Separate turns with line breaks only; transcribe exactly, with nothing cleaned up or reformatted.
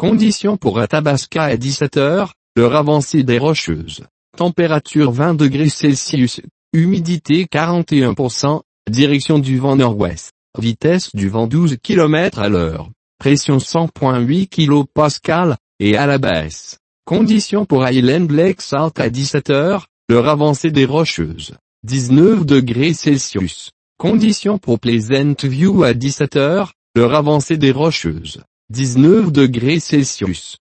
Conditions pour Athabasca à dix-sept heures, l'heure avancée des Rocheuses. Température vingt degrés Celsius, humidité quarante et un pour cent, direction du vent nord-ouest, vitesse du vent douze kilomètres à l'heure, pression cent virgule huit kilopascales, et à la baisse. Conditions pour Highland Lake Salt à dix-sept heures, l'heure avancée des Rocheuses. dix-neuf degrés Celsius. Conditions pour Pleasant View à dix-sept heures, l'heure avancée des Rocheuses. dix-neuf degrés Celsius.